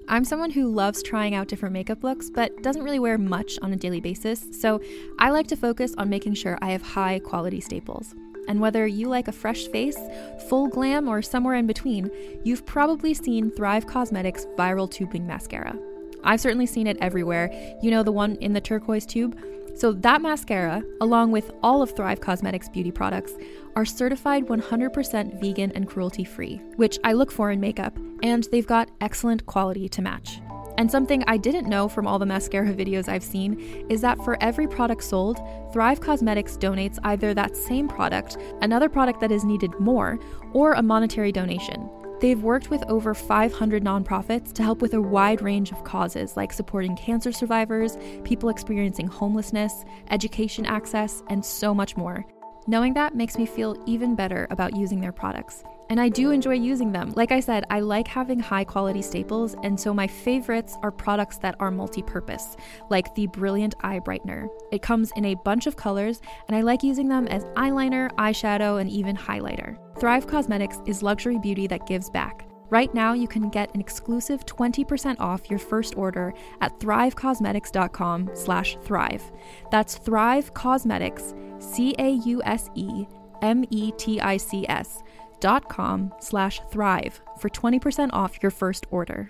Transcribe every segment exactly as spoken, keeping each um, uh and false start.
I'm someone who loves trying out different makeup looks, but doesn't really wear much on a daily basis, so I like to focus on making sure I have high quality staples. And whether you like a fresh face, full glam, or somewhere in between, you've probably seen Thrive Causemetics Viral Tubing Mascara. I've certainly seen it everywhere. You know, the one in the turquoise tube? So that mascara, along with all of Thrive Causemetics beauty products, are certified one hundred percent vegan and cruelty-free, which I look for in makeup, and they've got excellent quality to match. And something I didn't know from all the mascara videos I've seen is that for every product sold, Thrive Causemetics donates either that same product, another product that is needed more, or a monetary donation. They've worked with over five hundred nonprofits to help with a wide range of causes like supporting cancer survivors, people experiencing homelessness, education access, and so much more. Knowing that makes me feel even better about using their products. And I do enjoy using them. Like I said, I like having high quality staples, and so my favorites are products that are multi-purpose, like the Brilliant Eye Brightener. It comes in a bunch of colors, and I like using them as eyeliner, eyeshadow, and even highlighter. Thrive Causemetics is luxury beauty that gives back. Right now, you can get an exclusive twenty percent off your first order at thrivecausemetics.com slash thrive. That's Thrive Causemetics, C A U S E M E T I C S dot com slash thrive for twenty percent off your first order.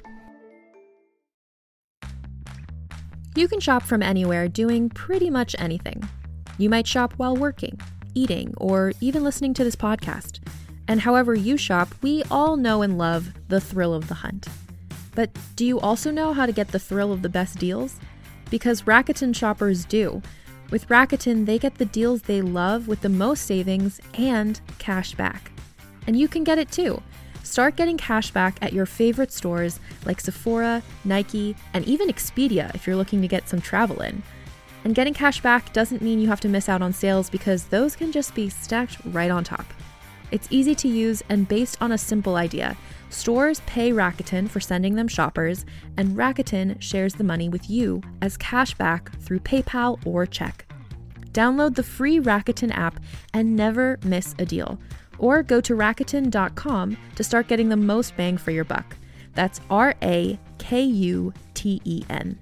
You can shop from anywhere doing pretty much anything. You might shop while working, eating, or even listening to this podcast. And however you shop, we all know and love the thrill of the hunt. But do you also know how to get the thrill of the best deals? Because Rakuten shoppers do. With Rakuten, they get the deals they love with the most savings and cash back. And you can get it too. Start getting cash back at your favorite stores like Sephora, Nike, and even Expedia if you're looking to get some travel in. And getting cash back doesn't mean you have to miss out on sales, because those can just be stacked right on top. It's easy to use and based on a simple idea. Stores pay Rakuten for sending them shoppers, and Rakuten shares the money with you as cash back through PayPal or check. Download the free Rakuten app and never miss a deal. Or go to Rakuten dot com to start getting the most bang for your buck. That's R A K U T E N.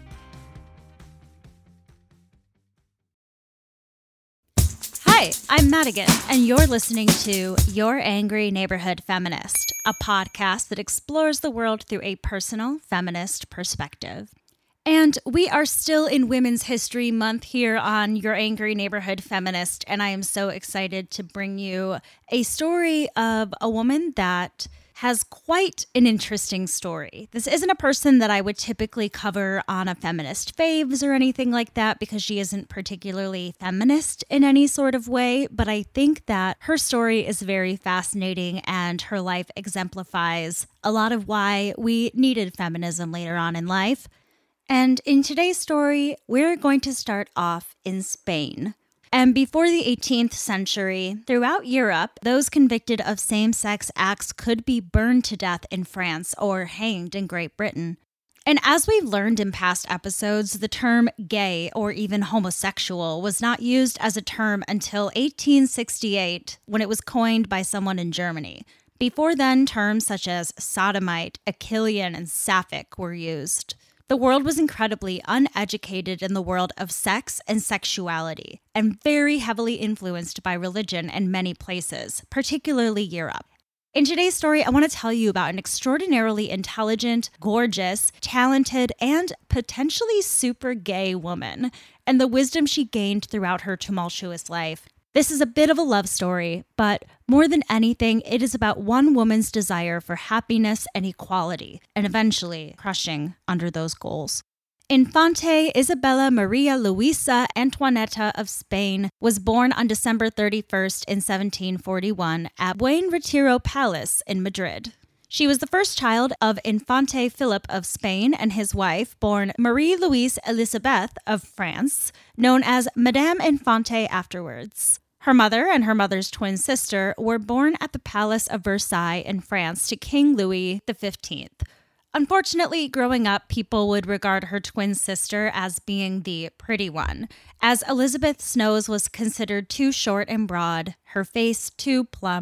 Hi, I'm Madigan, and you're listening to Your Angry Neighborhood Feminist, a podcast that explores the world through a personal feminist perspective. And we are still in Women's History Month here on Your Angry Neighborhood Feminist, and I am so excited to bring you a story of a woman that has quite an interesting story. This isn't a person that I would typically cover on a feminist faves or anything like that, because she isn't particularly feminist in any sort of way, but I think that her story is very fascinating and her life exemplifies a lot of why we needed feminism later on in life. And in today's story, we're going to start off in Spain. And before the eighteenth century, throughout Europe, those convicted of same-sex acts could be burned to death in France or hanged in Great Britain. And as we've learned in past episodes, the term gay or even homosexual was not used as a term until eighteen sixty-eight, when it was coined by someone in Germany. Before then, terms such as sodomite, Achillean, and sapphic were used. The world was incredibly uneducated in the world of sex and sexuality, and very heavily influenced by religion in many places, particularly Europe. In today's story, I want to tell you about an extraordinarily intelligent, gorgeous, talented, and potentially super gay woman, and the wisdom she gained throughout her tumultuous life. This is a bit of a love story, but more than anything, it is about one woman's desire for happiness and equality, and eventually crushing under those goals. Infante Isabella Maria Luisa Antoineta of Spain was born on December thirty-first in seventeen forty-one at Buen Retiro Palace in Madrid. She was the first child of Infante Philip of Spain and his wife, born Marie-Louise Elisabeth of France, known as Madame Infante afterwards. Her mother and her mother's twin sister were born at the Palace of Versailles in France to King Louis the fifteenth. Unfortunately, growing up, people would regard her twin sister as being the pretty one, as Elizabeth's nose was considered too short and broad, her face too plump,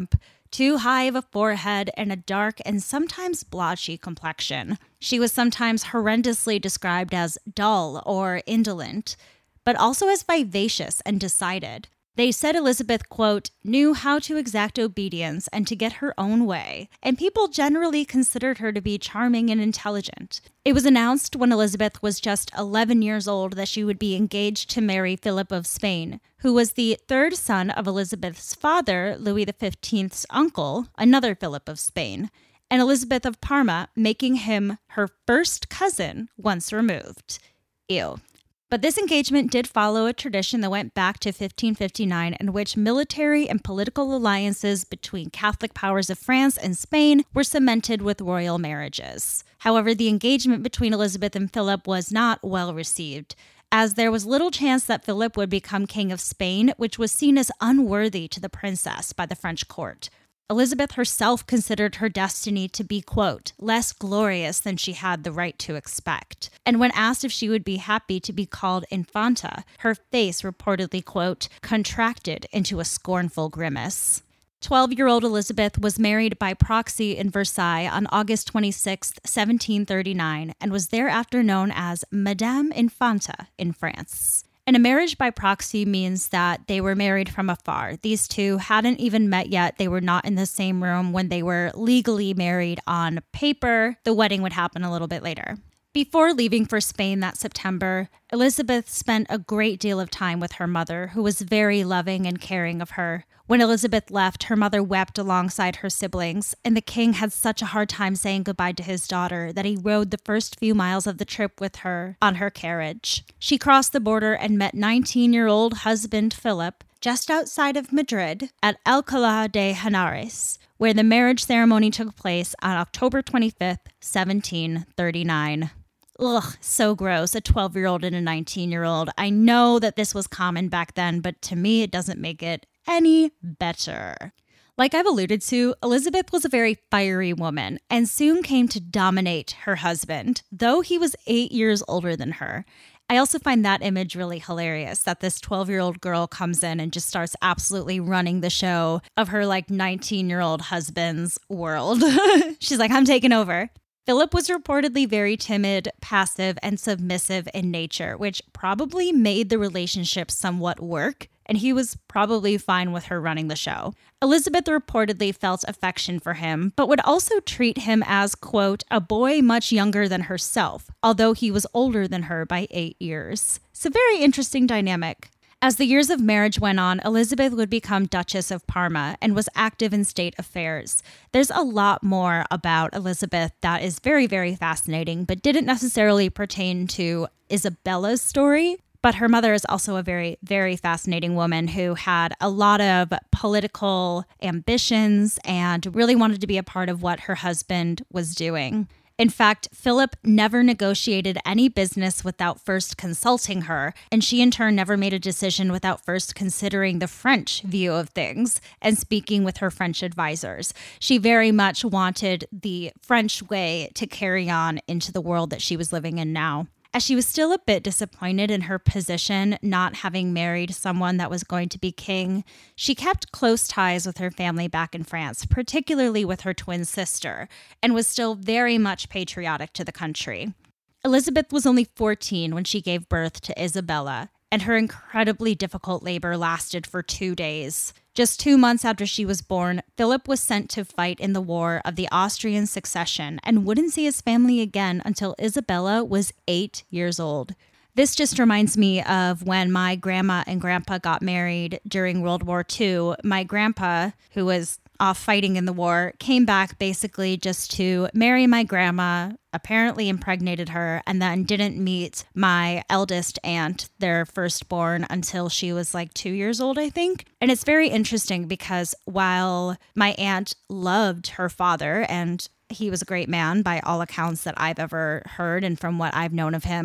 too high of a forehead, and a dark and sometimes blotchy complexion. She was sometimes horrendously described as dull or indolent, but also as vivacious and decided. They said Elizabeth, quote, knew how to exact obedience and to get her own way, and people generally considered her to be charming and intelligent. It was announced when Elizabeth was just eleven years old that she would be engaged to marry Philip of Spain, who was the third son of Elizabeth's father, Louis the fifteenth's uncle, another Philip of Spain, and Elizabeth of Parma, making him her first cousin once removed. Ew. But this engagement did follow a tradition that went back to fifteen fifty-nine, in which military and political alliances between Catholic powers of France and Spain were cemented with royal marriages. However, the engagement between Elizabeth and Philip was not well received, as there was little chance that Philip would become king of Spain, which was seen as unworthy to the princess by the French court. Elizabeth herself considered her destiny to be, quote, less glorious than she had the right to expect. And when asked if she would be happy to be called Infanta, her face reportedly, quote, contracted into a scornful grimace. twelve-year-old Elizabeth was married by proxy in Versailles on August twenty-sixth, seventeen thirty-nine, and was thereafter known as Madame Infanta in France. And a marriage by proxy means that they were married from afar. These two hadn't even met yet. They were not in the same room when they were legally married on paper. The wedding would happen a little bit later. Before leaving for Spain that September, Elizabeth spent a great deal of time with her mother, who was very loving and caring of her. When Elizabeth left, her mother wept alongside her siblings, and the king had such a hard time saying goodbye to his daughter that he rode the first few miles of the trip with her on her carriage. She crossed the border and met nineteen-year-old husband Philip just outside of Madrid at Alcalá de Henares, where the marriage ceremony took place on October twenty-fifth, seventeen thirty-nine. Ugh, so gross, a twelve-year-old and a nineteen-year-old. I know that this was common back then, but to me, it doesn't make it any better. Like I've alluded to, Elizabeth was a very fiery woman and soon came to dominate her husband, though he was eight years older than her. I also find that image really hilarious, that this twelve-year-old girl comes in and just starts absolutely running the show of her like nineteen-year-old husband's world. She's like, I'm taking over. Philip was reportedly very timid, passive, and submissive in nature, which probably made the relationship somewhat work, and he was probably fine with her running the show. Elizabeth reportedly felt affection for him, but would also treat him as, quote, a boy much younger than herself, although he was older than her by eight years. It's a very interesting dynamic. As the years of marriage went on, Elizabeth would become Duchess of Parma and was active in state affairs. There's a lot more about Elizabeth that is very, very fascinating, but didn't necessarily pertain to Isabella's story. But her mother is also a very, very fascinating woman who had a lot of political ambitions and really wanted to be a part of what her husband was doing. In fact, Philip never negotiated any business without first consulting her, and she in turn never made a decision without first considering the French view of things and speaking with her French advisors. She very much wanted the French way to carry on into the world that she was living in now. As she was still a bit disappointed in her position, not having married someone that was going to be king, she kept close ties with her family back in France, particularly with her twin sister, and was still very much patriotic to the country. Elizabeth was only fourteen when she gave birth to Isabella, and her incredibly difficult labor lasted for two days. Just two months after she was born, Philip was sent to fight in the War of the Austrian Succession and wouldn't see his family again until Isabella was eight years old. This just reminds me of when my grandma and grandpa got married during World War Two. My grandpa, who was off fighting in the war, came back basically just to marry my grandma, apparently impregnated her, and then didn't meet my eldest aunt, their firstborn, until she was like two years old, I think. And it's very interesting because while my aunt loved her father, and he was a great man by all accounts that I've ever heard and from what I've known of him,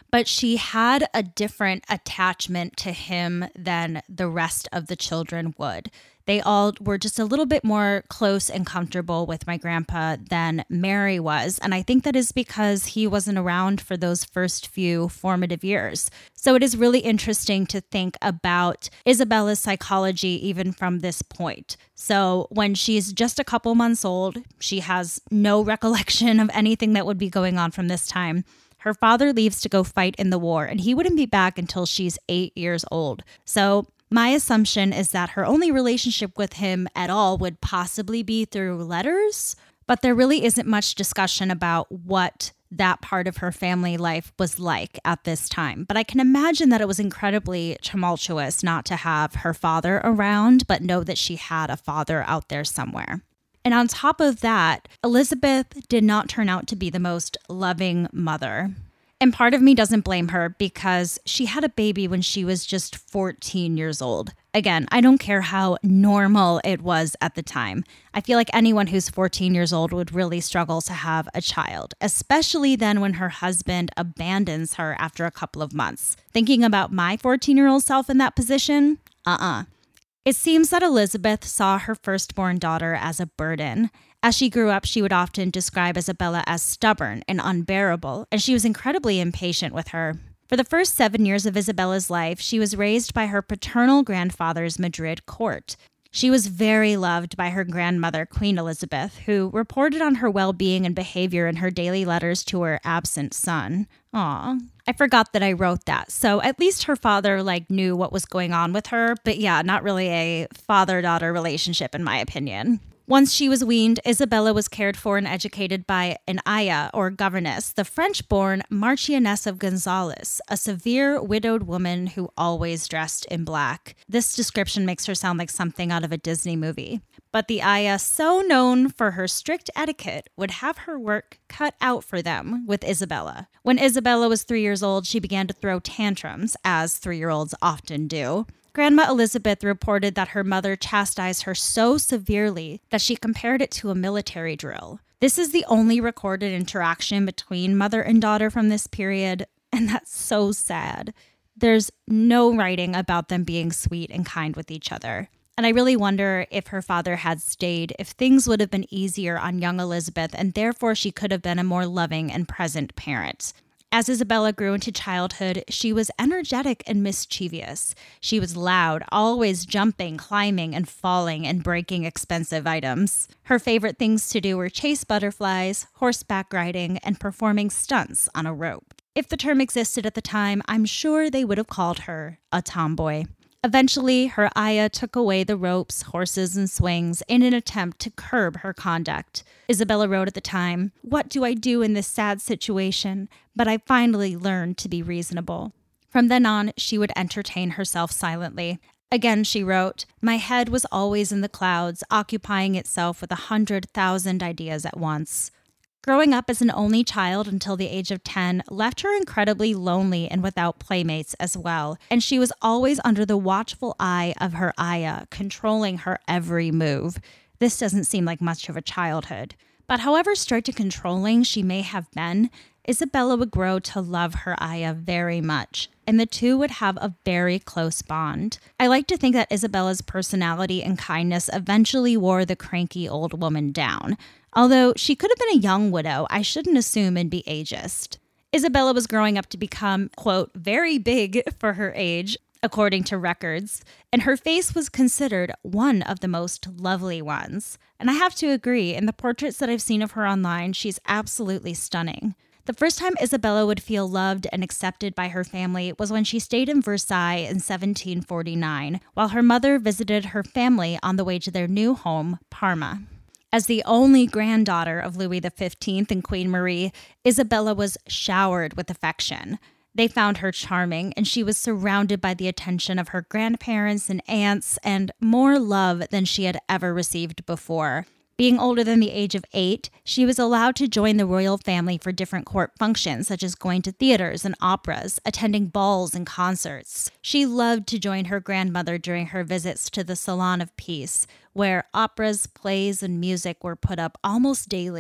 but she had a different attachment to him than the rest of the children would. They all were just a little bit more close and comfortable with my grandpa than Mary was. And I think that is because he wasn't around for those first few formative years. So it is really interesting to think about Isabella's psychology even from this point. So when she's just a couple months old, she has no recollection of anything that would be going on from this time. Her father leaves to go fight in the war, and he wouldn't be back until she's eight years old. So my assumption is that her only relationship with him at all would possibly be through letters, but there really isn't much discussion about what that part of her family life was like at this time. But I can imagine that it was incredibly tumultuous not to have her father around, but know that she had a father out there somewhere. And on top of that, Elizabeth did not turn out to be the most loving mother. And part of me doesn't blame her because she had a baby when she was just fourteen years old. Again, I don't care how normal it was at the time. I feel like anyone who's fourteen years old would really struggle to have a child, especially then when her husband abandons her after a couple of months. Thinking about my fourteen-year-old self in that position, uh-uh. It seems that Elizabeth saw her firstborn daughter as a burden. As she grew up, she would often describe Isabella as stubborn and unbearable, and she was incredibly impatient with her. For the first seven years of Isabella's life, she was raised by her paternal grandfather's Madrid court. She was very loved by her grandmother, Queen Elizabeth, who reported on her well-being and behavior in her daily letters to her absent son. Aw, I forgot that I wrote that. So at least her father like knew what was going on with her, but yeah, not really a father-daughter relationship in my opinion. Once she was weaned, Isabella was cared for and educated by an aya, or governess, the French-born Marchioness of Gonzales, a severe widowed woman who always dressed in black. This description makes her sound like something out of a Disney movie. But the aya, so known for her strict etiquette, would have her work cut out for them with Isabella. When Isabella was three years old, she began to throw tantrums, as three-year-olds often do. Grandma Elizabeth reported that her mother chastised her so severely that she compared it to a military drill. This is the only recorded interaction between mother and daughter from this period, and that's so sad. There's no writing about them being sweet and kind with each other. And I really wonder if her father had stayed, if things would have been easier on young Elizabeth, and therefore she could have been a more loving and present parent. As Isabella grew into childhood, she was energetic and mischievous. She was loud, always jumping, climbing, and falling and breaking expensive items. Her favorite things to do were chase butterflies, horseback riding, and performing stunts on a rope. If the term existed at the time, I'm sure they would have called her a tomboy. Eventually, her aya took away the ropes, horses, and swings in an attempt to curb her conduct. Isabella wrote at the time, "What do I do in this sad situation? But I finally learned to be reasonable." From then on, she would entertain herself silently. Again, she wrote, "My head was always in the clouds, occupying itself with a hundred thousand ideas at once." Growing up as an only child until the age of ten left her incredibly lonely and without playmates as well, and she was always under the watchful eye of her aya, controlling her every move. This doesn't seem like much of a childhood. But however strict and controlling she may have been, Isabella would grow to love her aya very much, and the two would have a very close bond. I like to think that Isabella's personality and kindness eventually wore the cranky old woman down. Although she could have been a young widow, I shouldn't assume and be ageist. Isabella was growing up to become, quote, very big for her age, according to records, and her face was considered one of the most lovely ones. And I have to agree, in the portraits that I've seen of her online, she's absolutely stunning. The first time Isabella would feel loved and accepted by her family was when she stayed in Versailles in seventeen forty-nine, while her mother visited her family on the way to their new home, Parma. As the only granddaughter of Louis the fifteenth and Queen Marie, Isabella was showered with affection. They found her charming, and she was surrounded by the attention of her grandparents and aunts and more love than she had ever received before. Being older than the age of eight, she was allowed to join the royal family for different court functions, such as going to theaters and operas, attending balls and concerts. She loved to join her grandmother during her visits to the Salon of Peace, where operas, plays, and music were put up almost daily.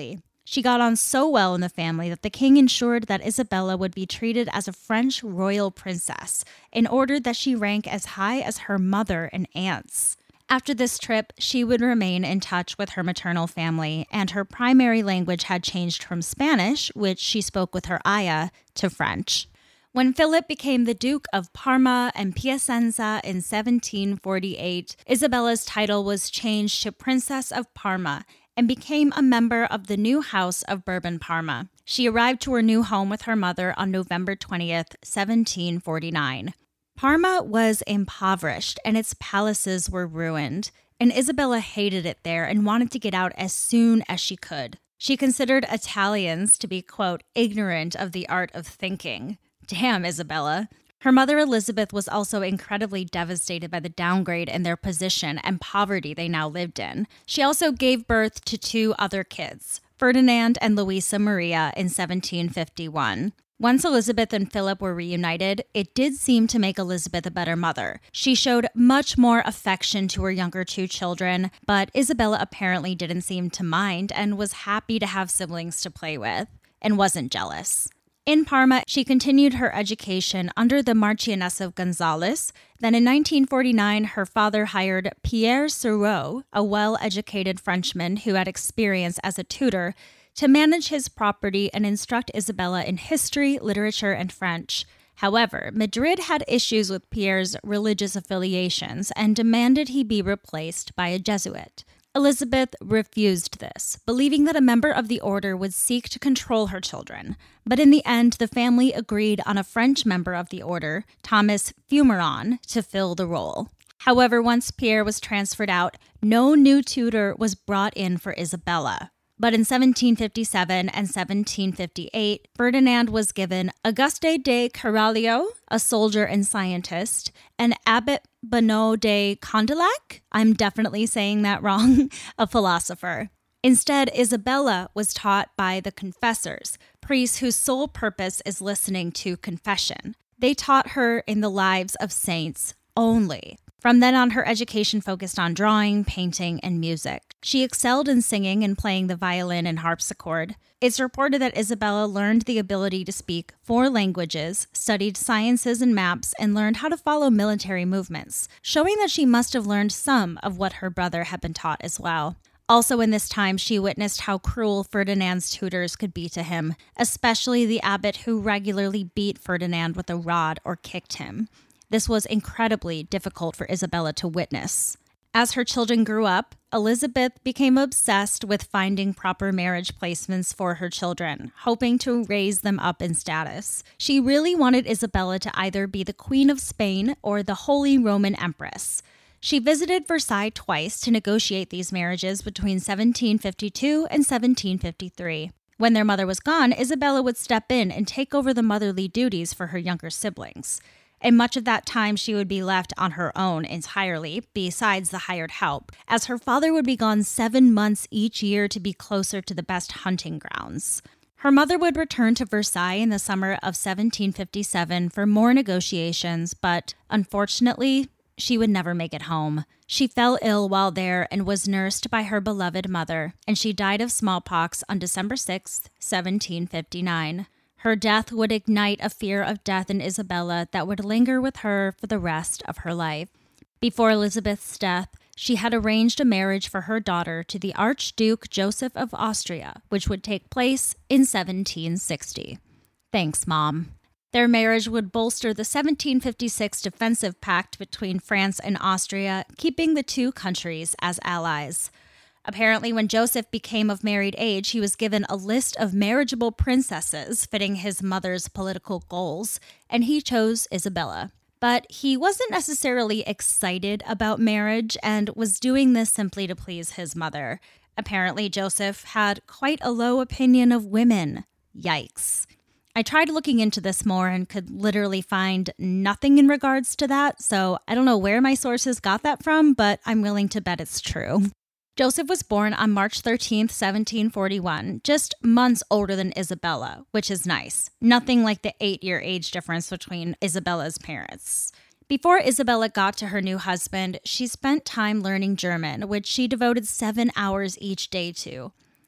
She got on so well in the family that the king ensured that Isabella would be treated as a French royal princess in order that she rank as high as her mother and aunts. After this trip, she would remain in touch with her maternal family, and her primary language had changed from Spanish, which she spoke with her aya, to French. When Philip became the Duke of Parma and Piacenza in seventeen forty-eight, Isabella's title was changed to Princess of Parma and became a member of the new House of Bourbon-Parma. She arrived to her new home with her mother on November twentieth, seventeen forty-nine. Parma was impoverished and its palaces were ruined, and Isabella hated it there and wanted to get out as soon as she could. She considered Italians to be, quote, ignorant of the art of thinking. Damn, Isabella. Her mother Elizabeth was also incredibly devastated by the downgrade in their position and poverty they now lived in. She also gave birth to two other kids, Ferdinand and Louisa Maria, in seventeen fifty-one. Once Elizabeth and Philip were reunited, it did seem to make Elizabeth a better mother. She showed much more affection to her younger two children, but Isabella apparently didn't seem to mind and was happy to have siblings to play with, and wasn't jealous. In Parma, she continued her education under the Marchioness of Gonzales. Then in nineteen forty-nine, her father hired Pierre Sureau, a well-educated Frenchman who had experience as a tutor, to manage his property and instruct Isabella in history, literature, and French. However, Madrid had issues with Pierre's religious affiliations and demanded he be replaced by a Jesuit. Elizabeth refused this, believing that a member of the order would seek to control her children. But in the end, the family agreed on a French member of the order, Thomas Fumeron, to fill the role. However, once Pierre was transferred out, no new tutor was brought in for Isabella. But in seventeen fifty-seven and seventeen fifty-eight, Ferdinand was given Auguste de Carvalho, a soldier and scientist, and Abbot Bonneau de Condillac, I'm definitely saying that wrong, a philosopher. Instead, Isabella was taught by the confessors, priests whose sole purpose is listening to confession. They taught her in the lives of saints only. From then on, her education focused on drawing, painting, and music. She excelled in singing and playing the violin and harpsichord. It's reported that Isabella learned the ability to speak four languages, studied sciences and maps, and learned how to follow military movements, showing that she must have learned some of what her brother had been taught as well. Also in this time, she witnessed how cruel Ferdinand's tutors could be to him, especially the abbot who regularly beat Ferdinand with a rod or kicked him. This was incredibly difficult for Isabella to witness. As her children grew up, Elizabeth became obsessed with finding proper marriage placements for her children, hoping to raise them up in status. She really wanted Isabella to either be the Queen of Spain or the Holy Roman Empress. She visited Versailles twice to negotiate these marriages between seventeen fifty-two and seventeen fifty-three. When their mother was gone, Isabella would step in and take over the motherly duties for her younger siblings. And much of that time she would be left on her own entirely, besides the hired help, as her father would be gone seven months each year to be closer to the best hunting grounds. Her mother would return to Versailles in the summer of seventeen fifty-seven for more negotiations, but unfortunately, she would never make it home. She fell ill while there and was nursed by her beloved mother, and she died of smallpox on December sixth, seventeen fifty-nine. Her death would ignite a fear of death in Isabella that would linger with her for the rest of her life. Before Elizabeth's death, she had arranged a marriage for her daughter to the Archduke Joseph of Austria, which would take place in seventeen sixty. Thanks, Mom. Their marriage would bolster the seventeen fifty-six defensive pact between France and Austria, keeping the two countries as allies. Apparently, when Joseph became of married age, he was given a list of marriageable princesses fitting his mother's political goals, and he chose Isabella. But he wasn't necessarily excited about marriage and was doing this simply to please his mother. Apparently, Joseph had quite a low opinion of women. Yikes. I tried looking into this more and could literally find nothing in regards to that, so I don't know where my sources got that from, but I'm willing to bet it's true. Joseph was born on March thirteenth, seventeen forty-one, just months older than Isabella, which is nice. Nothing like the eight-year age difference between Isabella's parents. Before Isabella got to her new husband, she spent time learning German, which she devoted seven hours each day to.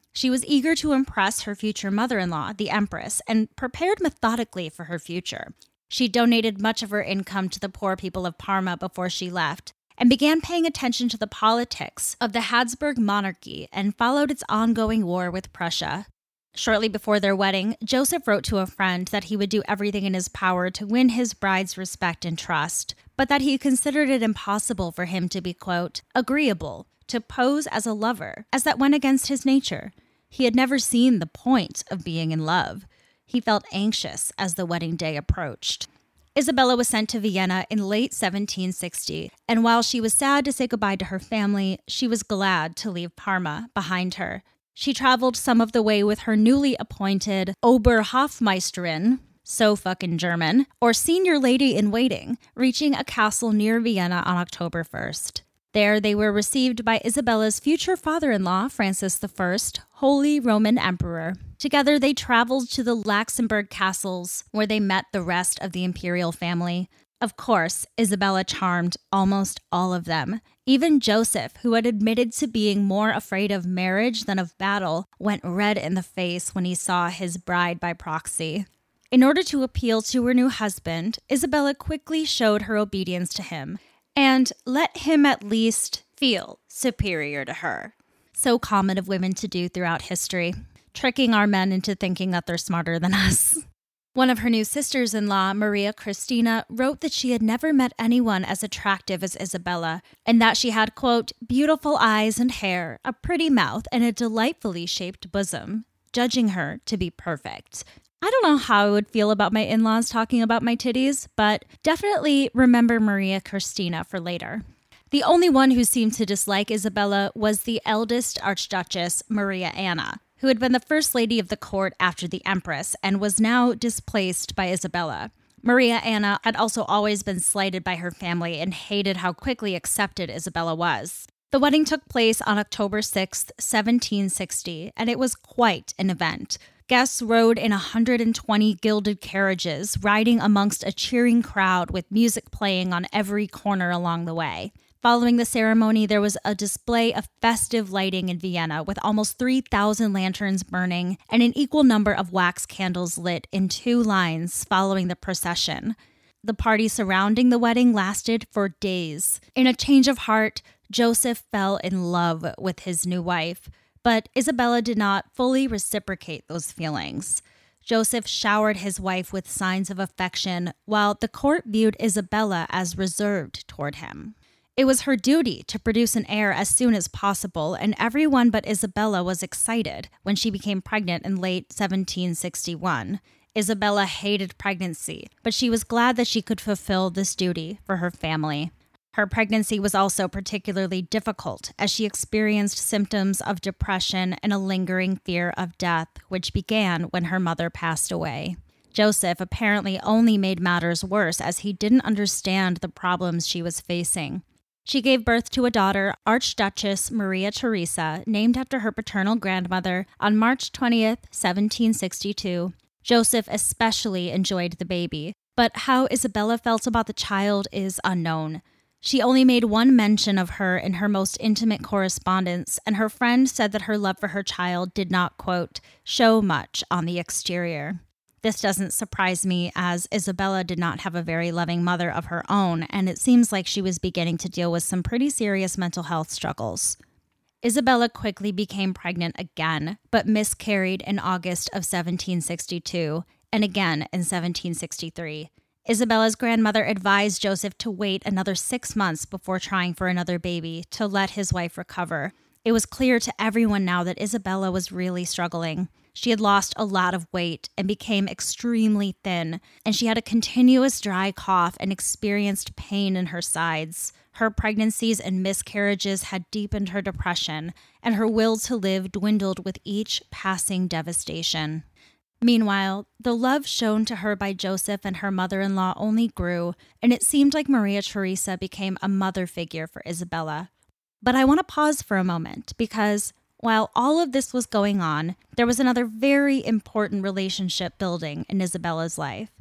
She was eager to impress her future mother-in-law, the Empress, and prepared methodically for her future. She donated much of her income to the poor people of Parma before she left, and began paying attention to the politics of the Habsburg monarchy and followed its ongoing war with Prussia. Shortly before their wedding, Joseph wrote to a friend that he would do everything in his power to win his bride's respect and trust, but that he considered it impossible for him to be, quote, agreeable, to pose as a lover, as that went against his nature. He had never seen the point of being in love. He felt anxious as the wedding day approached. Isabella was sent to Vienna in late seventeen sixty, and while she was sad to say goodbye to her family, she was glad to leave Parma behind her. She traveled some of the way with her newly appointed Oberhofmeisterin, so fucking German, or senior lady in waiting, reaching a castle near Vienna on October first. There they were received by Isabella's future father-in-law, Francis the First, Holy Roman Emperor. Together they traveled to the Laxenburg castles, where they met the rest of the imperial family. Of course, Isabella charmed almost all of them. Even Joseph, who had admitted to being more afraid of marriage than of battle, went red in the face when he saw his bride by proxy. In order to appeal to her new husband, Isabella quickly showed her obedience to him, and let him at least feel superior to her. So common of women to do throughout history, tricking our men into thinking that they're smarter than us. One of her new sisters-in-law, Maria Christina, wrote that she had never met anyone as attractive as Isabella, and that she had, quote, beautiful eyes and hair, a pretty mouth, and a delightfully shaped bosom, judging her to be perfect. I don't know how I would feel about my in-laws talking about my titties, but definitely remember Maria Christina for later. The only one who seemed to dislike Isabella was the eldest Archduchess, Maria Anna, who had been the first lady of the court after the Empress and was now displaced by Isabella. Maria Anna had also always been slighted by her family and hated how quickly accepted Isabella was. The wedding took place on October sixth, seventeen sixty, and it was quite an event. Guests rode in one hundred twenty gilded carriages, riding amongst a cheering crowd with music playing on every corner along the way. Following the ceremony, there was a display of festive lighting in Vienna with almost three thousand lanterns burning and an equal number of wax candles lit in two lines following the procession. The party surrounding the wedding lasted for days. In a change of heart, Joseph fell in love with his new wife, but Isabella did not fully reciprocate those feelings. Joseph showered his wife with signs of affection, while the court viewed Isabella as reserved toward him. It was her duty to produce an heir as soon as possible, and everyone but Isabella was excited when she became pregnant in late seventeen sixty-one. Isabella hated pregnancy, but she was glad that she could fulfill this duty for her family. Her pregnancy was also particularly difficult, as she experienced symptoms of depression and a lingering fear of death, which began when her mother passed away. Joseph apparently only made matters worse, as he didn't understand the problems she was facing. She gave birth to a daughter, Archduchess Maria Theresa, named after her paternal grandmother, on March twentieth, seventeen sixty-two. Joseph especially enjoyed the baby, but how Isabella felt about the child is unknown. She only made one mention of her in her most intimate correspondence, and her friend said that her love for her child did not, quote, show much on the exterior. This doesn't surprise me, as Isabella did not have a very loving mother of her own, and it seems like she was beginning to deal with some pretty serious mental health struggles. Isabella quickly became pregnant again, but miscarried in August of seventeen sixty-two, and again in seventeen sixty-three. Isabella's grandmother advised Joseph to wait another six months before trying for another baby to let his wife recover. It was clear to everyone now that Isabella was really struggling. She had lost a lot of weight and became extremely thin, and she had a continuous dry cough and experienced pain in her sides. Her pregnancies and miscarriages had deepened her depression, and her will to live dwindled with each passing devastation. Meanwhile, the love shown to her by Joseph and her mother-in-law only grew, and it seemed like Maria Theresa became a mother figure for Isabella. But I want to pause for a moment, because while all of this was going on, there was another very important relationship building in Isabella's life.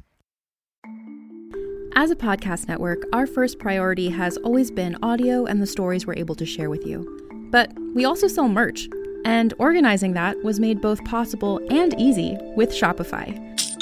As a podcast network, our first priority has always been audio and the stories we're able to share with you. But we also sell merch. And organizing that was made both possible and easy with Shopify.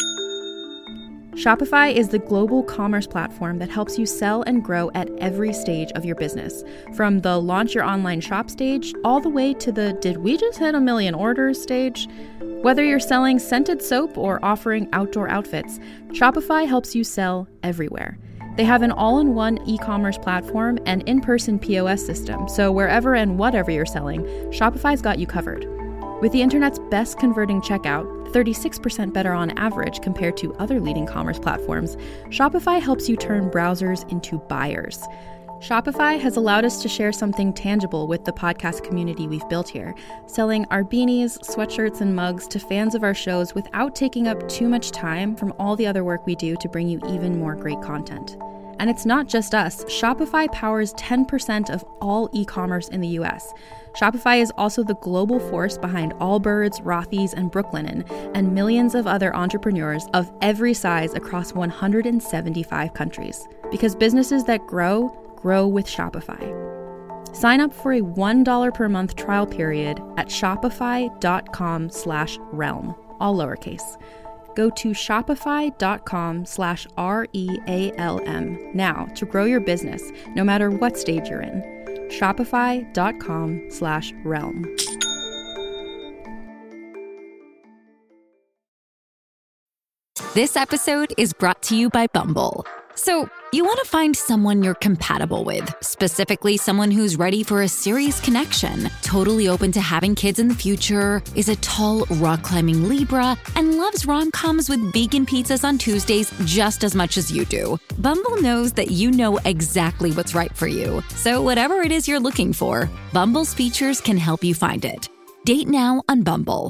Shopify is the global commerce platform that helps you sell and grow at every stage of your business, from the launch your online shop stage all the way to the did we just hit a million orders stage. Whether you're selling scented soap or offering outdoor outfits, Shopify helps you sell everywhere. They have an all-in-one e-commerce platform and in-person P O S system, so wherever and whatever you're selling, Shopify's got you covered. With the internet's best converting checkout, thirty-six percent better on average compared to other leading commerce platforms, Shopify helps you turn browsers into buyers. Shopify has allowed us to share something tangible with the podcast community we've built here, selling our beanies, sweatshirts, and mugs to fans of our shows without taking up too much time from all the other work we do to bring you even more great content. And it's not just us. Shopify powers ten percent of all e-commerce in the U S. Shopify is also the global force behind Allbirds, Rothy's, and Brooklinen, and millions of other entrepreneurs of every size across one hundred seventy-five countries. Because businesses that grow, grow with Shopify. Sign up for a one dollar per month trial period at shopify.com slash realm, all lowercase. Go to shopify.com slash R-E-A-L-M now to grow your business, no matter what stage you're in. Shopify.com slash realm. This episode is brought to you by Bumble. So, you want to find someone you're compatible with, specifically someone who's ready for a serious connection, totally open to having kids in the future, is a tall, rock-climbing Libra, and loves rom-coms with vegan pizzas on Tuesdays just as much as you do. Bumble knows that you know exactly what's right for you. So whatever it is you're looking for, Bumble's features can help you find it. Date now on Bumble.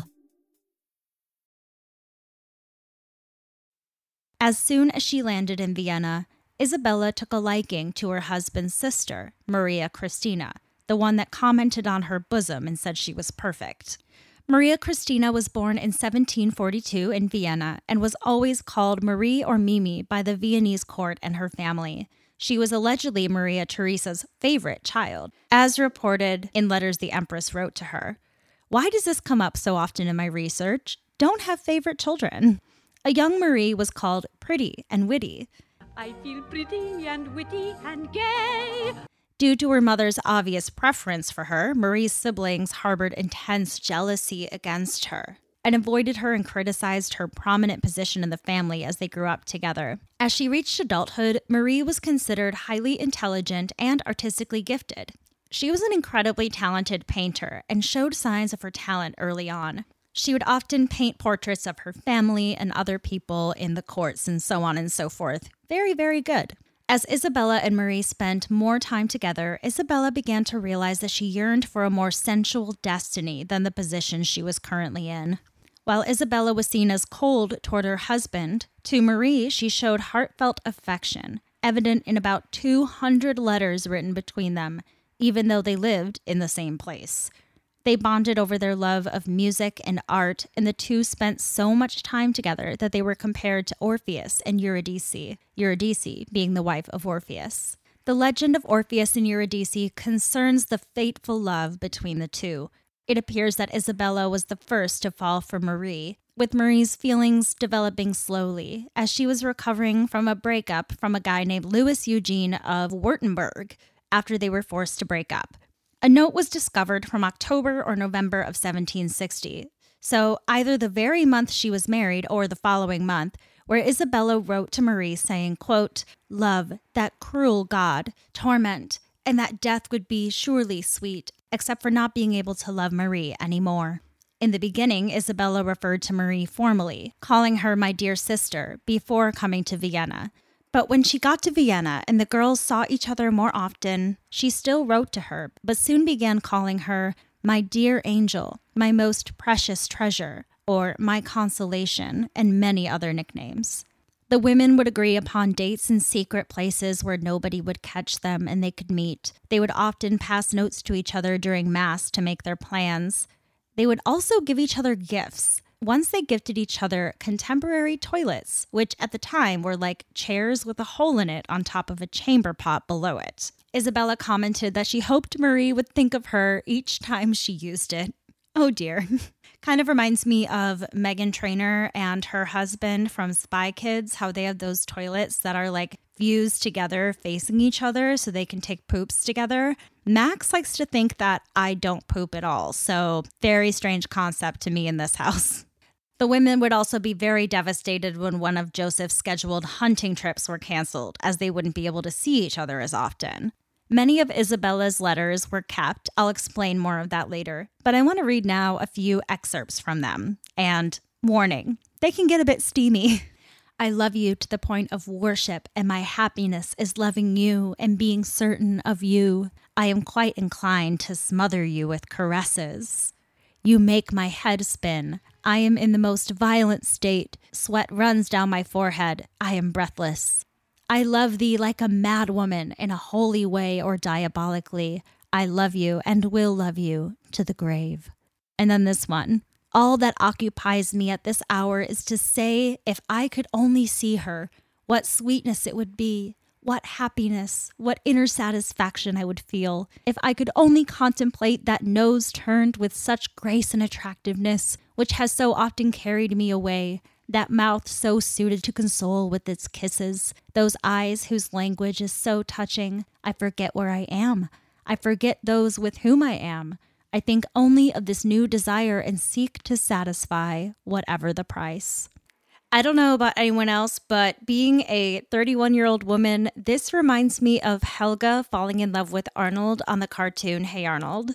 As soon as she landed in Vienna, Isabella took a liking to her husband's sister, Maria Christina, the one that commented on her bosom and said she was perfect. Maria Christina was born in seventeen forty-two in Vienna and was always called Marie or Mimi by the Viennese court and her family. She was allegedly Maria Theresa's favorite child, as reported in letters the Empress wrote to her. Why does this come up so often in my research? Don't have favorite children. A young Marie was called pretty and witty. I feel pretty and witty and gay. Due to her mother's obvious preference for her, Marie's siblings harbored intense jealousy against her and avoided her and criticized her prominent position in the family as they grew up together. As she reached adulthood, Marie was considered highly intelligent and artistically gifted. She was an incredibly talented painter and showed signs of her talent early on. She would often paint portraits of her family and other people in the courts and so on and so forth. Very, very good. As Isabella and Marie spent more time together, Isabella began to realize that she yearned for a more sensual destiny than the position she was currently in. While Isabella was seen as cold toward her husband, to Marie she showed heartfelt affection, evident in about two hundred letters written between them, even though they lived in the same place. They bonded over their love of music and art, and the two spent so much time together that they were compared to Orpheus and Eurydice, Eurydice being the wife of Orpheus. The legend of Orpheus and Eurydice concerns the fateful love between the two. It appears that Isabella was the first to fall for Marie, with Marie's feelings developing slowly as she was recovering from a breakup from a guy named Louis Eugene of Württemberg after they were forced to break up. A note was discovered from October or November of seventeen sixty, so either the very month she was married or the following month, where Isabella wrote to Marie saying, quote, "Love, that cruel God, torment, and that death would be surely sweet, except for not being able to love Marie anymore." In the beginning, Isabella referred to Marie formally, calling her my dear sister, before coming to Vienna. But when she got to Vienna and the girls saw each other more often, she still wrote to her, but soon began calling her my dear angel, my most precious treasure, or my consolation, and many other nicknames. The women would agree upon dates in secret places where nobody would catch them and they could meet. They would often pass notes to each other during Mass to make their plans. They would also give each other gifts. Once they gifted each other contemporary toilets, which at the time were like chairs with a hole in it on top of a chamber pot below it. Isabella commented that she hoped Marie would think of her each time she used it. Oh dear. Kind of reminds me of Meghan Trainor and her husband from Spy Kids, how they have those toilets that are like fused together facing each other so they can take poops together. Max likes to think that I don't poop at all, so very strange concept to me in this house. The women would also be very devastated when one of Joseph's scheduled hunting trips were canceled, as they wouldn't be able to see each other as often. Many of Isabella's letters were kept. I'll explain more of that later, but I want to read now a few excerpts from them. And warning, they can get a bit steamy. I love you to the point of worship, and my happiness is loving you and being certain of you. I am quite inclined to smother you with caresses. You make my head spin. I am in the most violent state. Sweat runs down my forehead. I am breathless. I love thee like a madwoman in a holy way or diabolically. I love you and will love you to the grave. And then this one. All that occupies me at this hour is to say, if I could only see her, what sweetness it would be, what happiness, what inner satisfaction I would feel, if I could only contemplate that nose turned with such grace and attractiveness, which has so often carried me away, that mouth so suited to console with its kisses, those eyes whose language is so touching. I forget where I am. I forget those with whom I am. I think only of this new desire and seek to satisfy whatever the price. I don't know about anyone else, but being a thirty-one-year-old woman, this reminds me of Helga falling in love with Arnold on the cartoon Hey Arnold.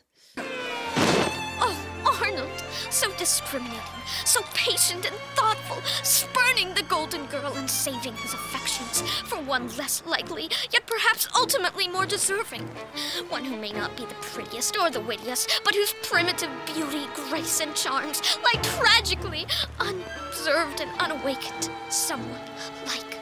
Oh, Arnold, so discriminating, so patient and thoughtful, spurning the golden girl and saving his affections for one less likely, yet perhaps ultimately more deserving. One who may not be the prettiest or the wittiest, but whose primitive beauty, grace, and charms lie tragically unobserved and unawakened. Someone like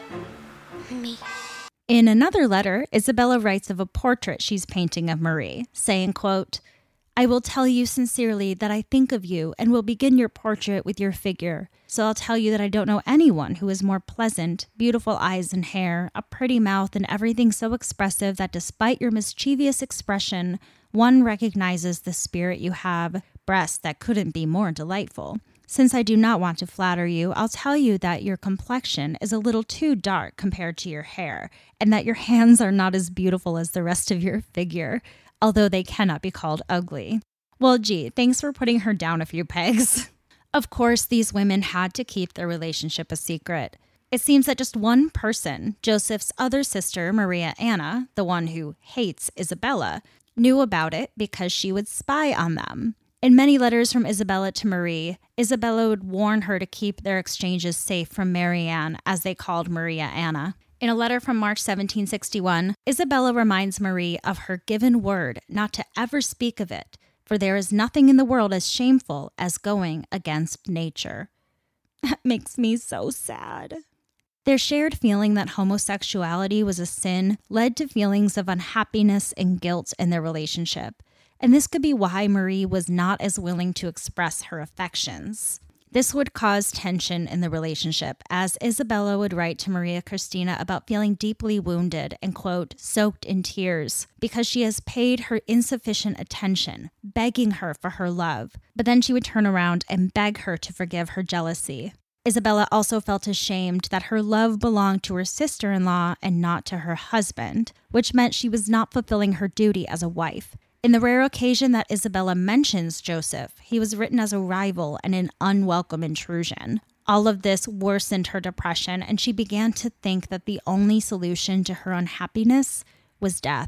me. In another letter, Isabella writes of a portrait she's painting of Marie, saying, quote, I will tell you sincerely that I think of you and will begin your portrait with your figure. So I'll tell you that I don't know anyone who is more pleasant, beautiful eyes and hair, a pretty mouth, and everything so expressive that despite your mischievous expression, one recognizes the spirit you have, breasts that couldn't be more delightful. Since I do not want to flatter you, I'll tell you that your complexion is a little too dark compared to your hair, and that your hands are not as beautiful as the rest of your figure, although they cannot be called ugly. Well, gee, thanks for putting her down a few pegs. Of course, these women had to keep their relationship a secret. It seems that just one person, Joseph's other sister, Maria Anna, the one who hates Isabella, knew about it because she would spy on them. In many letters from Isabella to Marie, Isabella would warn her to keep their exchanges safe from Marianne, as they called Maria Anna. In a letter from March seventeen sixty-one, Isabella reminds Marie of her given word not to ever speak of it, for there is nothing in the world as shameful as going against nature. That makes me so sad. Their shared feeling that homosexuality was a sin led to feelings of unhappiness and guilt in their relationship, and this could be why Marie was not as willing to express her affections. This would cause tension in the relationship, as Isabella would write to Maria Cristina about feeling deeply wounded and, quote, soaked in tears, because she has paid her insufficient attention, begging her for her love. But then she would turn around and beg her to forgive her jealousy. Isabella also felt ashamed that her love belonged to her sister-in-law and not to her husband, which meant she was not fulfilling her duty as a wife. In the rare occasion that Isabella mentions Joseph, he was written as a rival and an unwelcome intrusion. All of this worsened her depression, and she began to think that the only solution to her unhappiness was death.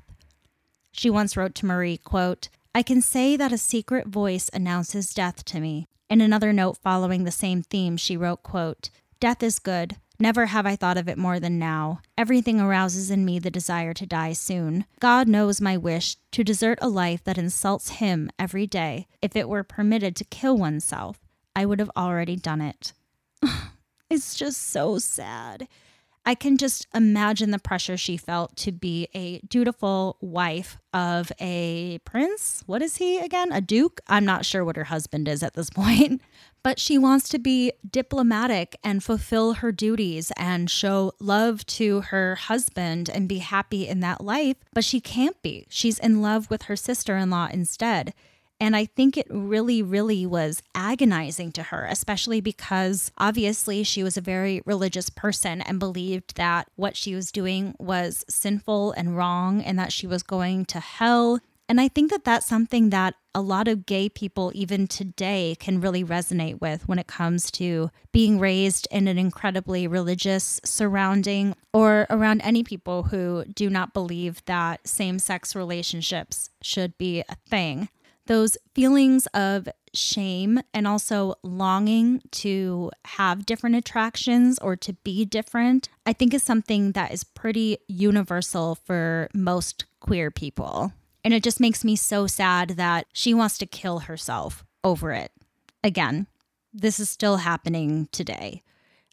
She once wrote to Marie, quote, I can say that a secret voice announces death to me. In another note following the same theme, she wrote, quote, death is good. Never have I thought of it more than now. Everything arouses in me the desire to die soon. God knows my wish to desert a life that insults him every day. If it were permitted to kill oneself, I would have already done it. It's just so sad. I can just imagine the pressure she felt to be a dutiful wife of a prince. What is he again? A duke? I'm not sure what her husband is at this point. But she wants to be diplomatic and fulfill her duties and show love to her husband and be happy in that life. But she can't be. She's in love with her sister-in-law instead. And I think it really, really was agonizing to her, especially because obviously she was a very religious person and believed that what she was doing was sinful and wrong and that she was going to hell. And I think that that's something that a lot of gay people even today can really resonate with when it comes to being raised in an incredibly religious surrounding or around any people who do not believe that same-sex relationships should be a thing. Those feelings of shame and also longing to have different attractions or to be different, I think is something that is pretty universal for most queer people. And it just makes me so sad that she wants to kill herself over it. Again, this is still happening today.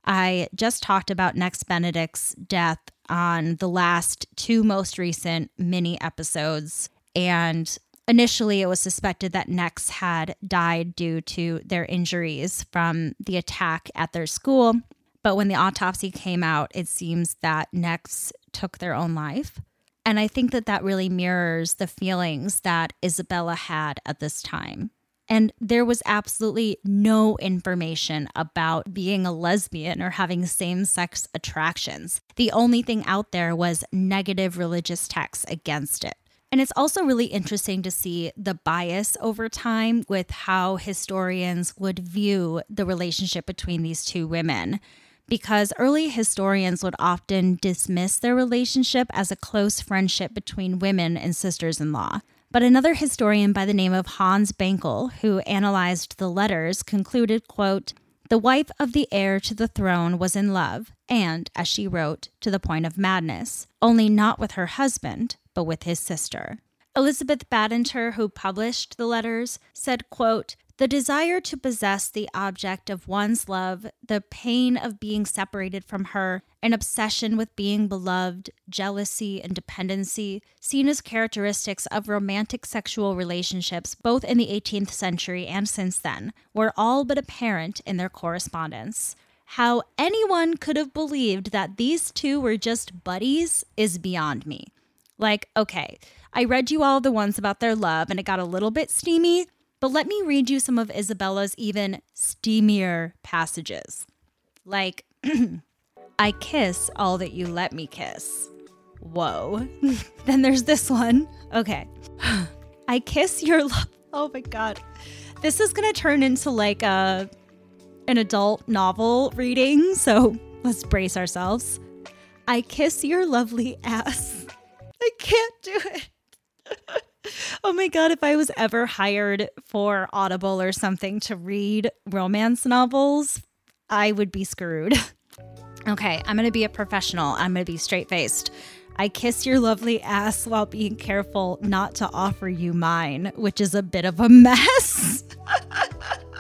I just talked about Nex Benedict's death on the last two most recent mini episodes. And initially, it was suspected that Nex had died due to their injuries from the attack at their school. But when the autopsy came out, it seems that Nex took their own life. And I think that that really mirrors the feelings that Isabella had at this time. And there was absolutely no information about being a lesbian or having same-sex attractions. The only thing out there was negative religious texts against it. And it's also really interesting to see the bias over time with how historians would view the relationship between these two women. Because early historians would often dismiss their relationship as a close friendship between women and sisters-in-law. But another historian by the name of Hans Bankel, who analyzed the letters, concluded, quote, "The wife of the heir to the throne was in love, and, as she wrote, to the point of madness, only not with her husband, but with his sister." Elizabeth Badinter, who published the letters, said, quote, "The desire to possess the object of one's love, the pain of being separated from her, an obsession with being beloved, jealousy, and dependency, seen as characteristics of romantic sexual relationships both in the eighteenth century and since then, were all but apparent in their correspondence. How anyone could have believed that these two were just buddies is beyond me. Like, okay, I read you all the ones about their love and it got a little bit steamy, but let me read you some of Isabella's even steamier passages. Like, I kiss all that you let me kiss. Whoa. Then there's this one. Okay. I kiss your love. Oh my God. This is going to turn into like a an adult novel reading, so let's brace ourselves. I kiss your lovely ass. I can't do it. Oh my God, if I was ever hired for Audible or something to read romance novels, I would be screwed. Okay, I'm going to be a professional. I'm going to be straight-faced. I kiss your lovely ass while being careful not to offer you mine, which is a bit of a mess. I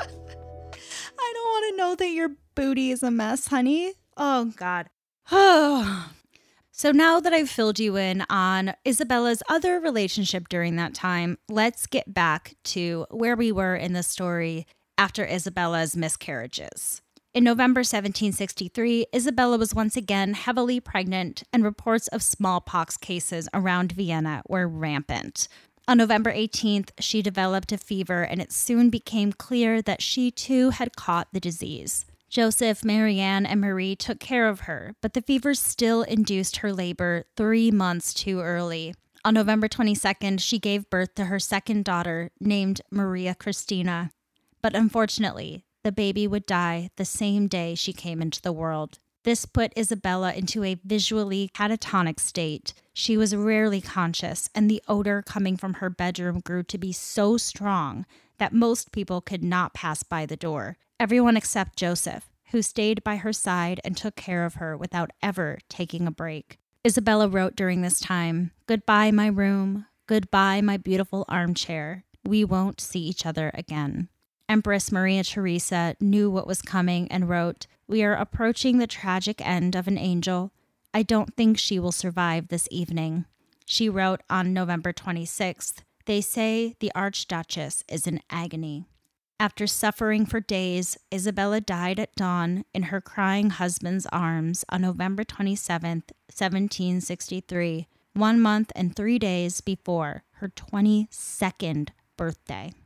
don't want to know that your booty is a mess, honey. Oh, God. Oh. So now that I've filled you in on Isabella's other relationship during that time, let's get back to where we were in the story after Isabella's miscarriages. In November seventeen sixty-three, Isabella was once again heavily pregnant, and reports of smallpox cases around Vienna were rampant. On November eighteenth, she developed a fever, and it soon became clear that she too had caught the disease. Joseph, Marianne, and Marie took care of her, but the fever still induced her labor three months too early. On November twenty-second, she gave birth to her second daughter, named Maria Christina. But unfortunately, the baby would die the same day she came into the world. This put Isabella into a visually catatonic state. She was rarely conscious, and the odor coming from her bedroom grew to be so strong that most people could not pass by the door. Everyone except Joseph, who stayed by her side and took care of her without ever taking a break. Isabella wrote during this time, "Goodbye, my room. Goodbye, my beautiful armchair. We won't see each other again." Empress Maria Theresa knew what was coming and wrote, "We are approaching the tragic end of an angel. I don't think she will survive this evening." She wrote on November twenty-sixth, "They say the Archduchess is in agony." After suffering for days, Isabella died at dawn in her crying husband's arms on November twenty-seventh, seventeen sixty-three, one month and three days before her twenty-second birthday.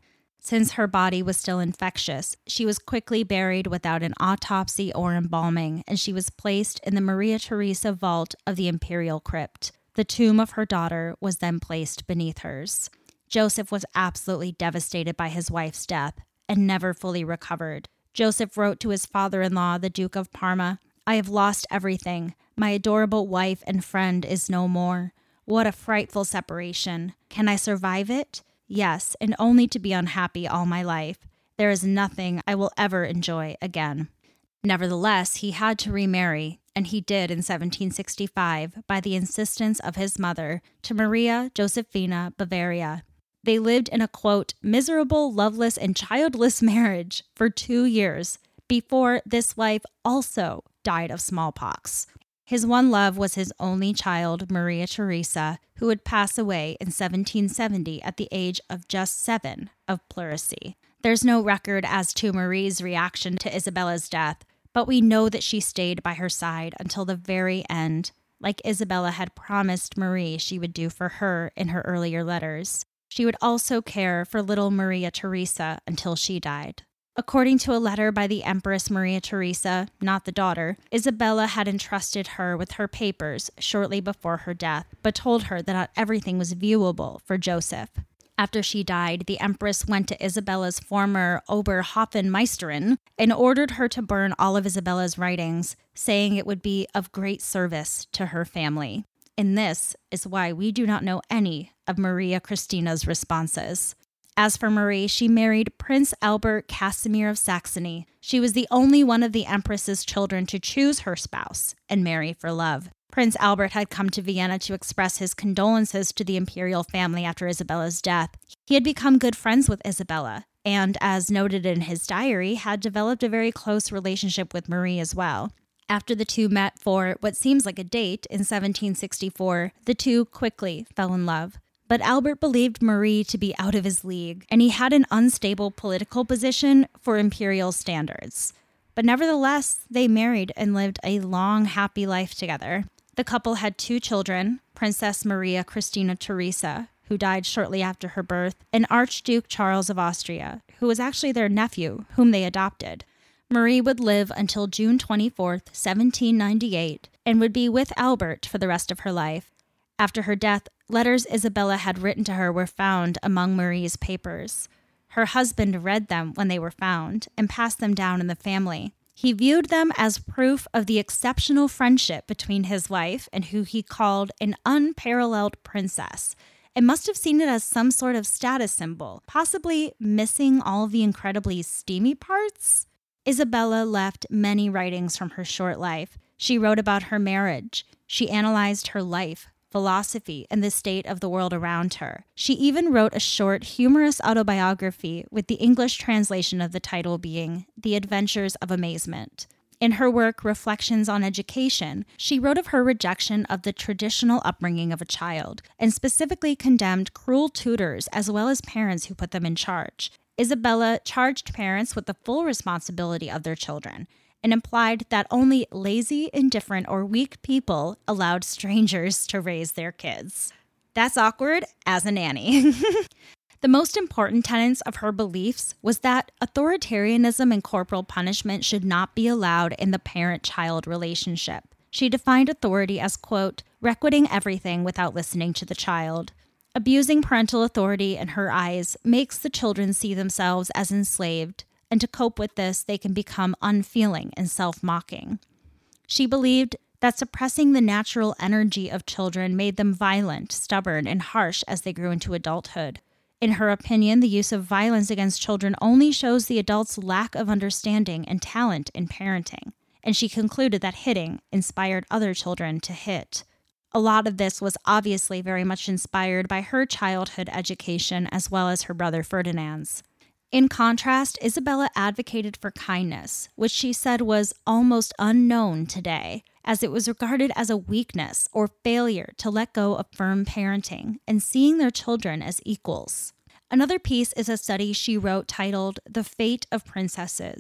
Since her body was still infectious, she was quickly buried without an autopsy or embalming, and she was placed in the Maria Theresa vault of the imperial crypt. The tomb of her daughter was then placed beneath hers. Joseph was absolutely devastated by his wife's death and never fully recovered. Joseph wrote to his father-in-law, the Duke of Parma, "I have lost everything. My adorable wife and friend is no more. What a frightful separation. Can I survive it? Yes, and only to be unhappy all my life. There is nothing I will ever enjoy again." Nevertheless, he had to remarry, and he did in seventeen sixty-five by the insistence of his mother, to Maria Josephina Bavaria. They lived in a, quote, miserable, loveless, and childless marriage for two years before this wife also died of smallpox. His one love was his only child, Maria Theresa, who would pass away in seventeen seventy at the age of just seven of pleurisy. There's no record as to Marie's reaction to Isabella's death, but we know that she stayed by her side until the very end, like Isabella had promised Marie she would do for her in her earlier letters. She would also care for little Maria Theresa until she died. According to a letter by the Empress Maria Theresa, not the daughter, Isabella had entrusted her with her papers shortly before her death, but told her that not everything was viewable for Joseph. After she died, the Empress went to Isabella's former Oberhofenmeisterin and ordered her to burn all of Isabella's writings, saying it would be of great service to her family. And this is why we do not know any of Maria Christina's responses. As for Marie, she married Prince Albert Casimir of Saxony. She was the only one of the Empress's children to choose her spouse and marry for love. Prince Albert had come to Vienna to express his condolences to the imperial family after Isabella's death. He had become good friends with Isabella, and, as noted in his diary, had developed a very close relationship with Marie as well. After the two met for what seems like a date in seventeen sixty-four, the two quickly fell in love. But Albert believed Marie to be out of his league, and he had an unstable political position for imperial standards. But nevertheless, they married and lived a long, happy life together. The couple had two children, Princess Maria Christina Theresa, who died shortly after her birth, and Archduke Charles of Austria, who was actually their nephew, whom they adopted. Marie would live until June twenty-fourth, seventeen ninety-eight, and would be with Albert for the rest of her life. After her death, letters Isabella had written to her were found among Marie's papers. Her husband read them when they were found and passed them down in the family. He viewed them as proof of the exceptional friendship between his wife and who he called an unparalleled princess, and must have seen it as some sort of status symbol, possibly missing all of the incredibly steamy parts. Isabella left many writings from her short life. She wrote about her marriage. She analyzed her life, philosophy, and the state of the world around her. She even wrote a short, humorous autobiography with the English translation of the title being The Adventures of Amazement. In her work, Reflections on Education, she wrote of her rejection of the traditional upbringing of a child, and specifically condemned cruel tutors as well as parents who put them in charge. Isabella charged parents with the full responsibility of their children, and implied that only lazy, indifferent, or weak people allowed strangers to raise their kids. That's awkward as a nanny. The most important tenets of her beliefs was that authoritarianism and corporal punishment should not be allowed in the parent-child relationship. She defined authority as, quote, requiting everything without listening to the child. Abusing parental authority in her eyes makes the children see themselves as enslaved, and to cope with this, they can become unfeeling and self-mocking. She believed that suppressing the natural energy of children made them violent, stubborn, and harsh as they grew into adulthood. In her opinion, the use of violence against children only shows the adult's lack of understanding and talent in parenting, and she concluded that hitting inspired other children to hit. A lot of this was obviously very much inspired by her childhood education as well as her brother Ferdinand's. In contrast, Isabella advocated for kindness, which she said was almost unknown today, as it was regarded as a weakness or failure to let go of firm parenting and seeing their children as equals. Another piece is a study she wrote titled The Fate of Princesses.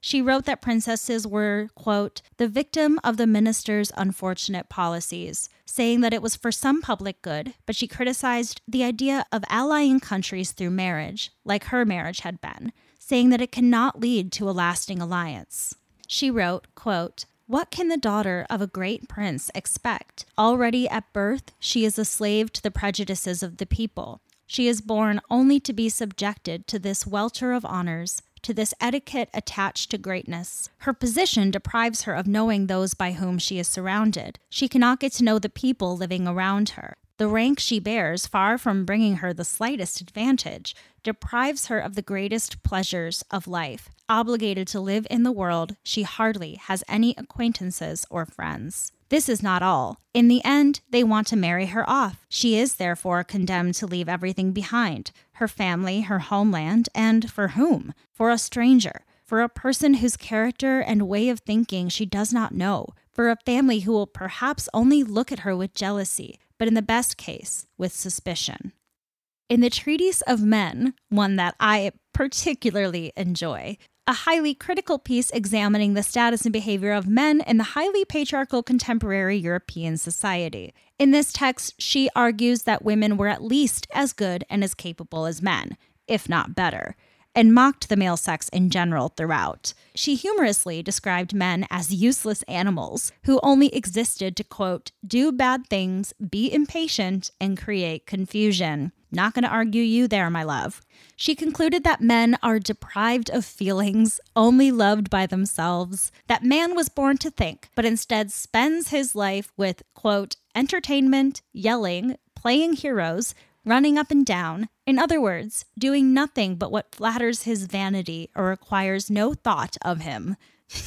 She wrote that princesses were, quote, the victim of the minister's unfortunate policies, saying that it was for some public good, but she criticized the idea of allying countries through marriage, like her marriage had been, saying that it cannot lead to a lasting alliance. She wrote, quote, what can the daughter of a great prince expect? Already at birth, she is a slave to the prejudices of the people. She is born only to be subjected to this welter of honors, to this etiquette attached to greatness. Her position deprives her of knowing those by whom she is surrounded. She cannot get to know the people living around her. The rank she bears, far from bringing her the slightest advantage, deprives her of the greatest pleasures of life. Obligated to live in the world, she hardly has any acquaintances or friends. This is not all. In the end, they want to marry her off. She is therefore condemned to leave everything behind, her family, her homeland, and for whom? For a stranger, for a person whose character and way of thinking she does not know, for a family who will perhaps only look at her with jealousy, but in the best case, with suspicion. In the Treatise of Men, one that I particularly enjoy, a highly critical piece examining the status and behavior of men in the highly patriarchal contemporary European society. In this text, she argues that women were at least as good and as capable as men, if not better, and mocked the male sex in general throughout. She humorously described men as useless animals who only existed to, quote, do bad things, be impatient, and create confusion. Not going to argue you there, my love. She concluded that men are deprived of feelings, only loved by themselves, that man was born to think, but instead spends his life with, quote, entertainment, yelling, playing heroes, running up and down, in other words, doing nothing but what flatters his vanity or requires no thought of him.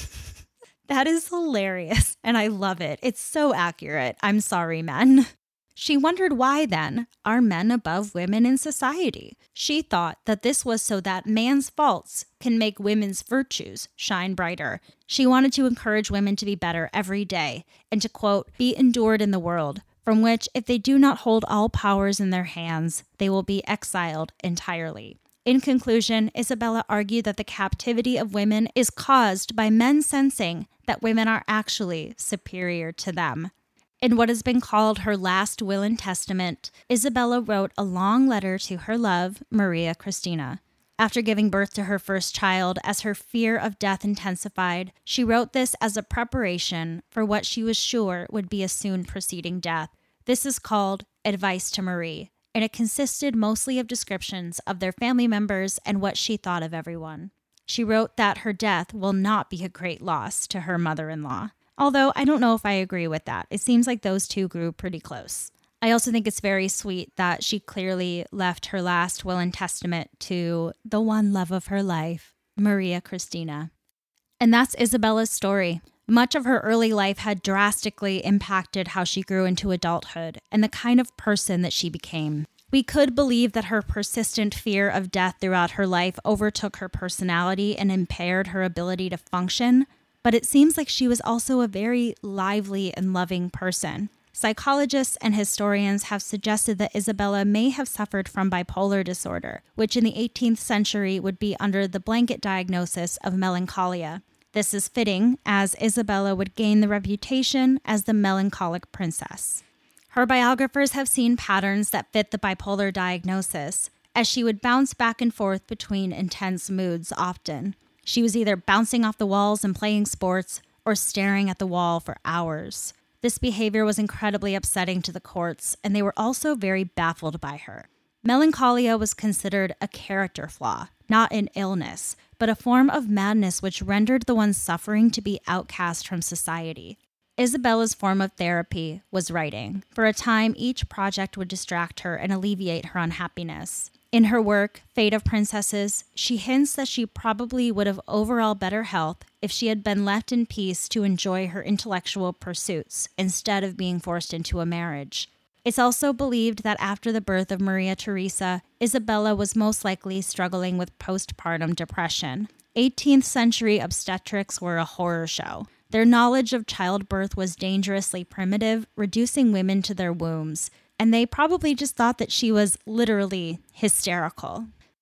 That is hilarious, and I love it. It's so accurate. I'm sorry, men. She wondered why, then, are men above women in society? She thought that this was so that man's faults can make women's virtues shine brighter. She wanted to encourage women to be better every day and to, quote, be endured in the world, from which, if they do not hold all powers in their hands, they will be exiled entirely. In conclusion, Isabella argued that the captivity of women is caused by men sensing that women are actually superior to them. In what has been called her last will and testament, Isabella wrote a long letter to her love, Maria Cristina. After giving birth to her first child, as her fear of death intensified, she wrote this as a preparation for what she was sure would be a soon preceding death. This is called Advice to Marie, and it consisted mostly of descriptions of their family members and what she thought of everyone. She wrote that her death will not be a great loss to her mother-in-law. Although I don't know if I agree with that. It seems like those two grew pretty close. I also think it's very sweet that she clearly left her last will and testament to the one love of her life, Maria Cristina. And that's Isabella's story. Much of her early life had drastically impacted how she grew into adulthood and the kind of person that she became. We could believe that her persistent fear of death throughout her life overtook her personality and impaired her ability to function, but it seems like she was also a very lively and loving person. Psychologists and historians have suggested that Isabella may have suffered from bipolar disorder, which in the eighteenth century would be under the blanket diagnosis of melancholia. This is fitting, as Isabella would gain the reputation as the melancholic princess. Her biographers have seen patterns that fit the bipolar diagnosis, as she would bounce back and forth between intense moods often. She was either bouncing off the walls and playing sports or staring at the wall for hours. This behavior was incredibly upsetting to the courts, and they were also very baffled by her. Melancholia was considered a character flaw, not an illness, but a form of madness which rendered the one suffering to be outcast from society. Isabella's form of therapy was writing. For a time, each project would distract her and alleviate her unhappiness. In her work, Fate of Princesses, she hints that she probably would have overall better health if she had been left in peace to enjoy her intellectual pursuits instead of being forced into a marriage. It's also believed that after the birth of Maria Theresa, Isabella was most likely struggling with postpartum depression. eighteenth century obstetrics were a horror show. Their knowledge of childbirth was dangerously primitive, reducing women to their wombs, and they probably just thought that she was literally hysterical.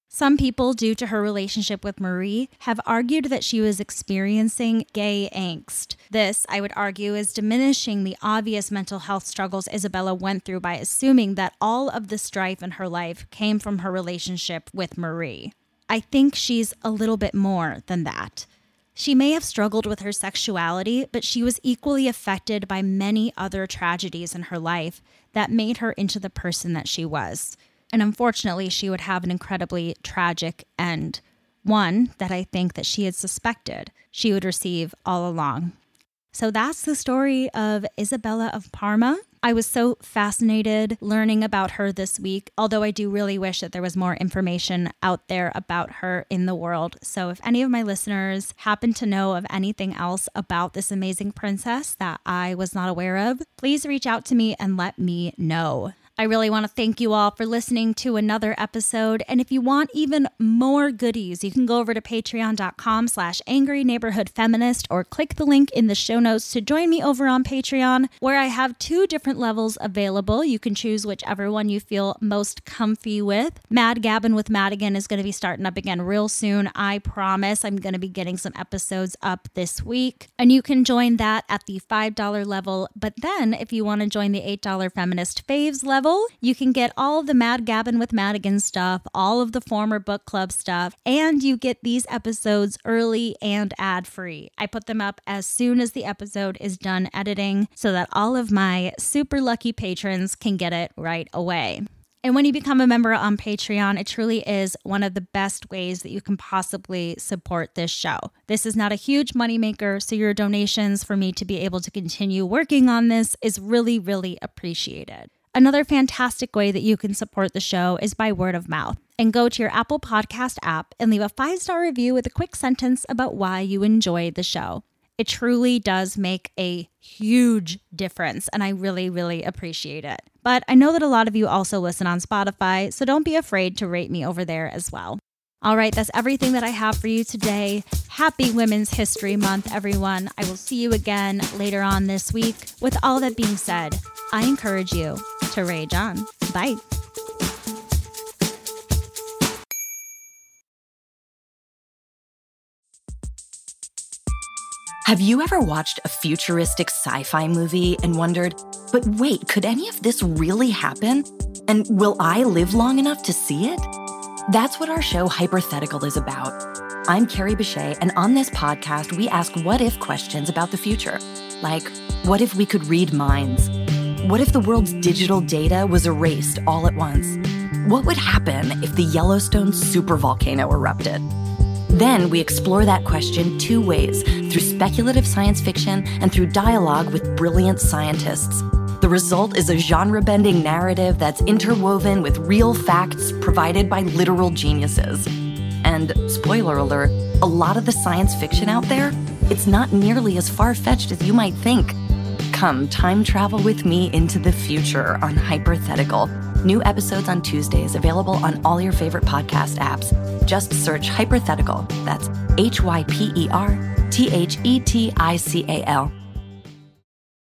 Some people, due to her relationship with Marie, have argued that she was experiencing gay angst. This, I would argue, is diminishing the obvious mental health struggles Isabella went through by assuming that all of the strife in her life came from her relationship with Marie. I think she's a little bit more than that. She may have struggled with her sexuality, but she was equally affected by many other tragedies in her life that made her into the person that she was. And unfortunately, she would have an incredibly tragic end, one that I think that she had suspected she would receive all along. So that's the story of Isabella of Parma. I was so fascinated learning about her this week, although I do really wish that there was more information out there about her in the world. So if any of my listeners happen to know of anything else about this amazing princess that I was not aware of, please reach out to me and let me know. I really want to thank you all for listening to another episode. And if you want even more goodies, you can go over to patreon.com slash angry neighborhood feminist or click the link in the show notes to join me over on Patreon, where I have two different levels available. You can choose whichever one you feel most comfy with. Mad Gabbin' with Madigan is going to be starting up again real soon. I promise I'm going to be getting some episodes up this week. And you can join that at the five dollars level. But then if you want to join the eight dollars Feminist Faves level, you can get all of the Mad Gabbin' with Madigan stuff, all of the former book club stuff, and you get these episodes early and ad-free. I put them up as soon as the episode is done editing so that all of my super lucky patrons can get it right away. And when you become a member on Patreon, it truly is one of the best ways that you can possibly support this show. This is not a huge moneymaker, so your donations for me to be able to continue working on this is really, really appreciated. Another fantastic way that you can support the show is by word of mouth. And go to your Apple Podcast app and leave a five-star review with a quick sentence about why you enjoyed the show. It truly does make a huge difference, and I really, really appreciate it. But I know that a lot of you also listen on Spotify, so don't be afraid to rate me over there as well. All right, that's everything that I have for you today. Happy Women's History Month, everyone. I will see you again later on this week. With all that being said, I encourage you to rage on. Bye. Have you ever watched a futuristic sci-fi movie and wondered, but wait, could any of this really happen? And will I live long enough to see it? That's what our show Hypothetical is about. I'm Carrie Bechet, and on this podcast, we ask what-if questions about the future. Like, what if we could read minds? What if the world's digital data was erased all at once? What would happen if the Yellowstone supervolcano erupted? Then we explore that question two ways, through speculative science fiction and through dialogue with brilliant scientists. The result is a genre-bending narrative that's interwoven with real facts provided by literal geniuses. And, spoiler alert, a lot of the science fiction out there, it's not nearly as far-fetched as you might think. Come time travel with me into the future on Hypothetical. New episodes on Tuesdays, available on all your favorite podcast apps. Just search Hypothetical. That's H Y P E R T H E T I C A L.